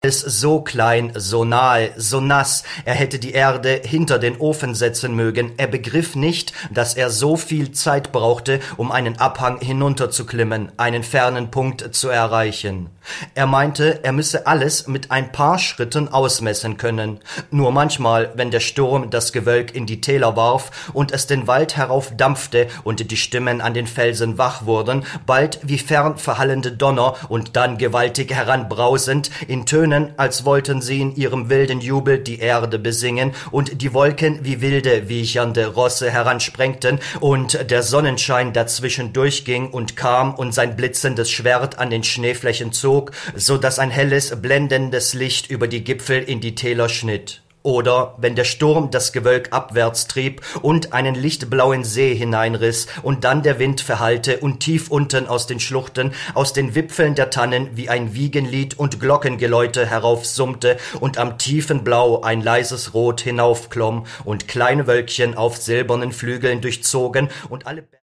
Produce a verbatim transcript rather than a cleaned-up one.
alles so klein, so nahe, so nass, er hätte die Erde hinter den Ofen setzen mögen, er begriff nicht, dass er so viel Zeit brauchte, um einen Abhang hinunterzuklimmen, einen fernen Punkt zu erreichen. Er meinte, er müsse alles mit ein paar Schritten ausmessen können. Nur manchmal, wenn der Sturm das Gewölk in die Täler warf und es den Wald heraufdampfte und die Stimmen an den Felsen wach wurden, bald wie fern verhallende Donner und dann gewaltig heranbrausend, in Tönen, als wollten sie in ihrem wilden Jubel die Erde besingen und die Wolken wie wilde, wiechernde Rosse heransprengten und der Sonnenschein dazwischen durchging und kam und sein blitzendes Schwert an den Schneeflächen zog, so dass ein helles, blendendes Licht über die Gipfel in die Täler schnitt. Oder wenn der Sturm das Gewölk abwärts trieb und einen lichtblauen See hineinriss und dann der Wind verhallte und tief unten aus den Schluchten, aus den Wipfeln der Tannen wie ein Wiegenlied und Glockengeläute heraufsummte und am tiefen Blau ein leises Rot hinaufklomm und kleine Wölkchen auf silbernen Flügeln durchzogen und alle